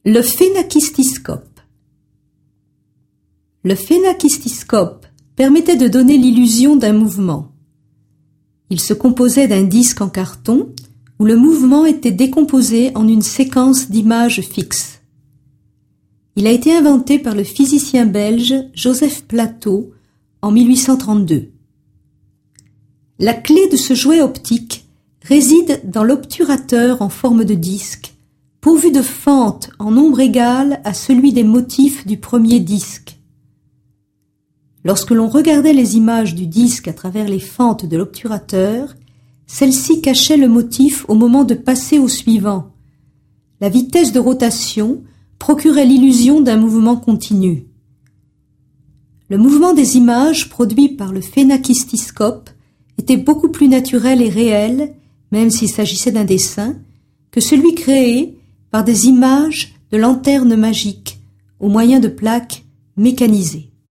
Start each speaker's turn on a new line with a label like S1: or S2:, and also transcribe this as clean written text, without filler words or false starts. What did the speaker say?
S1: Le phénakistyscope. Le phénakistyscope permettait de donner l'illusion d'un mouvement. Il se composait d'un disque en carton où le mouvement était décomposé en une séquence d'images fixes. Il a été inventé par le physicien belge Joseph Plateau en 1832. La clé de ce jouet optique réside dans l'obturateur en forme de disque, pourvu de fentes en nombre égal à celui des motifs du premier disque. Lorsque l'on regardait les images du disque à travers les fentes de l'obturateur, celles-ci cachaient le motif au moment de passer au suivant. La vitesse de rotation procurait l'illusion d'un mouvement continu. Le mouvement des images produit par le phénakistyscope était beaucoup plus naturel et réel, même s'il s'agissait d'un dessin, que celui créé par des images de lanternes magiques au moyen de plaques mécanisées.